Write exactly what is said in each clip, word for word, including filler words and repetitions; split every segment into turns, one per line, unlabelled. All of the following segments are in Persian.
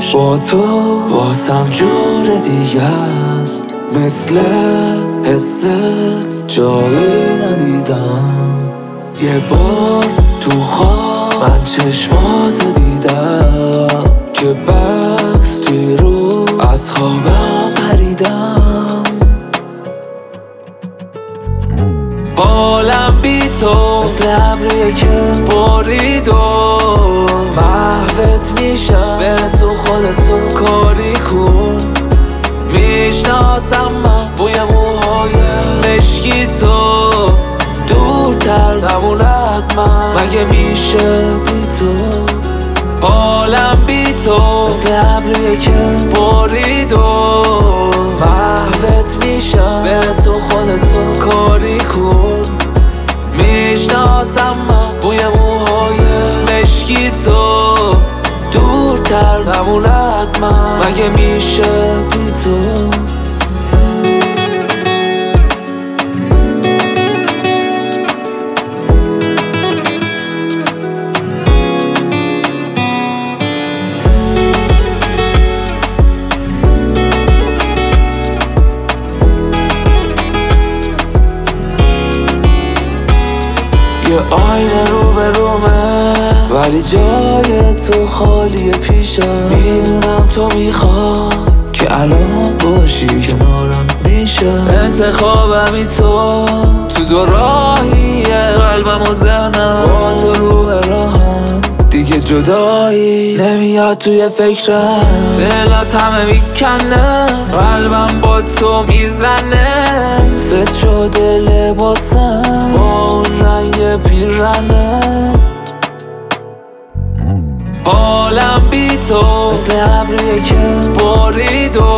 با تو واسم جور دیگه است، مثل حست جایی ندیدم. یه بار تو خواب من چشماتو دیدم که بستی رو از خوابم پریدم. حالم بی تو مثل ابریه که برید و محوت میشم، برسو خودتو کاری کن. میشناسم من بوی موهای مشکی تو، دورتر نمونه از من مگه میشه بی تو. حالم بی تو مثل ابریه که برید و محوت میشم، برسو خودتو کاری کن. میشناسم من بوی موهای مشکی تو، دورتر نمونه از من مگه میشه بی تو. یه آینه رو به رومه ولی جای تو خالیه پیشم. میدونم تو میخوای که الان باشی کنارم میشه. انتخابمی تو تو دو راهیه، قلبم و ذهنم با تو رو به راهم. دیگه جدایی نمیاد توی فکرم، دلت همه میکنه، قلبم با تو میزنه. ست شده لباسم با اون رنگ پیرنه. حالم بی تو مثل ابریه که برید و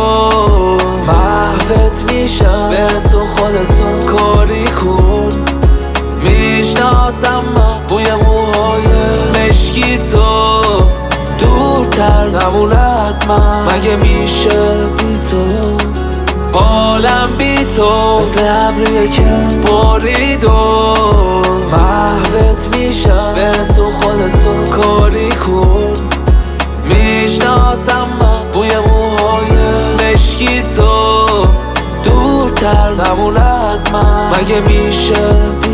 محوت میشم، برسو خودتو کاری کن. میشناسم من بوی موهای مشکی تو، دورتر نمونه از من مگه میشه بی تو. حالم بی تو مثل ابریه که برید و محوت میشم، برسو خودتو کاری کن. میشناسم من بوی موهای مشکی تو، دورتر نمونه از من مگه میشه بی